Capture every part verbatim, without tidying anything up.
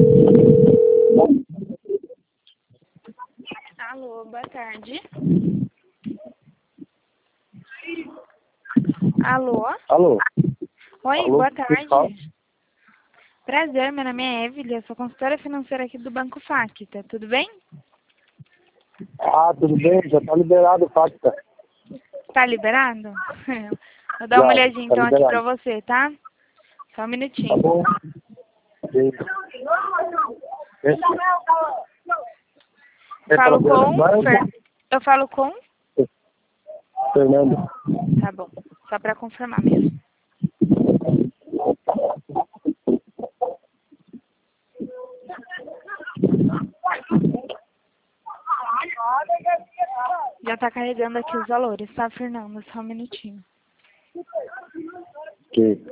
Alô, boa tarde. Alô? Alô? Oi, Alô, boa pessoal? tarde. Prazer, meu nome é Evelyn, eu sou consultora financeira aqui do Banco Facta, tudo bem? Ah, tudo bem? Já tá liberado o Facta. Tá liberado? Vou dar uma Já, olhadinha tá então aqui pra liberado. você, tá? Só um Tá minutinho. bom? Sim. Esse, quer falar Falo com o com... Fer... banco? Eu falo com... Fernando. Tá bom, só pra confirmar mesmo. Já tá carregando aqui os valores, tá, Fernando? Só um minutinho. Ok.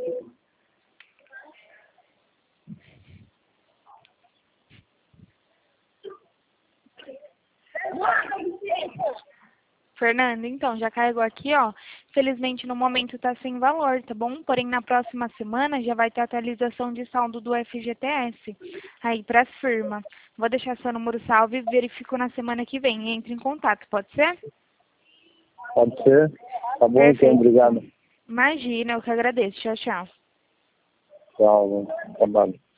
Fernando, então, já carregou aqui, ó. Felizmente, no momento tá sem valor, tá bom? Porém, na próxima semana já vai ter atualização de saldo do F G T S aí pras firmas. Vou deixar seu número salvo e verifico na semana que vem. Entre em contato, pode ser? Pode ser? Tá bom, então. Perfeito. Obrigado. Imagina, eu que agradeço. Tchau, tchau. Tchau, bom trabalho.